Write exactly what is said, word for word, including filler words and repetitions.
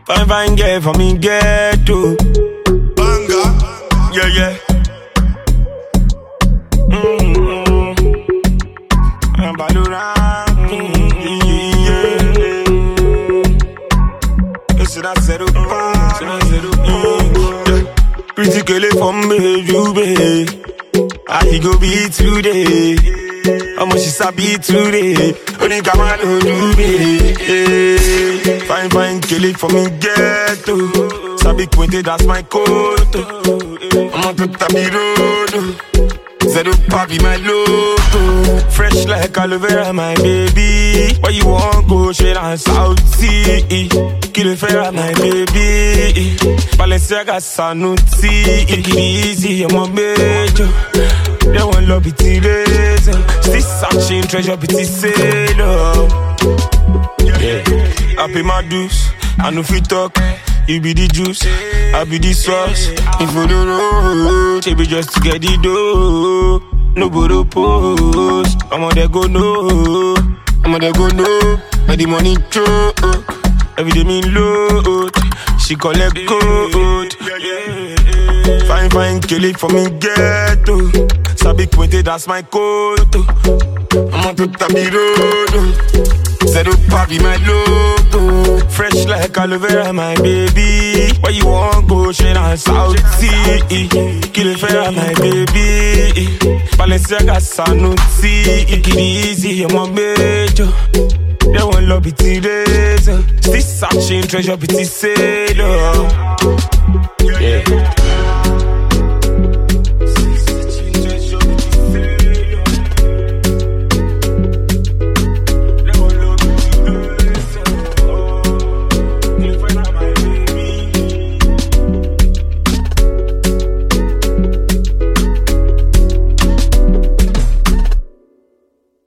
Fine, fine girl for me get to. Banga. Yeah, yeah. Mm-hmm. I'm Balura. Mm-hmm. Yeah. It's that zero pound. It's that zero pound. Pretty girl from me, you be. I go be today. How much is I be today? Only come on, do me. Fine, fine, kill it for me, get to. Sabi pointed, that's my coat. I'm on the tabi road. Zero papi, my logo. Fresh like aloe vera, my baby. Where you want go, straight and South Sea. Kill it fair, my baby. Balenciaga Sanusi. Take it easy, I'm a major. They want love it laser. Still searching treasure pretty sailor. Yeah, I pay my dues. I know if we talk, you be the juice, I be the sauce. If you don't know, she be just to get the dough. Nobody post. I'm on there go no. I'm on there go no. Where the money choke. Every day me load. She collect gold. Fine, fine, kill it for me get to. Sabi pointed, that's my coat. I'm on the tabi road. Zero papi, my logo. Fresh like aloe vera, my baby. Where you want go, straight and South Sea. Kill it fair, my baby. Balenciaga Sanusi. Take it easy, I'm a major. They want love it laser. Still searching treasure, pretty sailor. Yeah.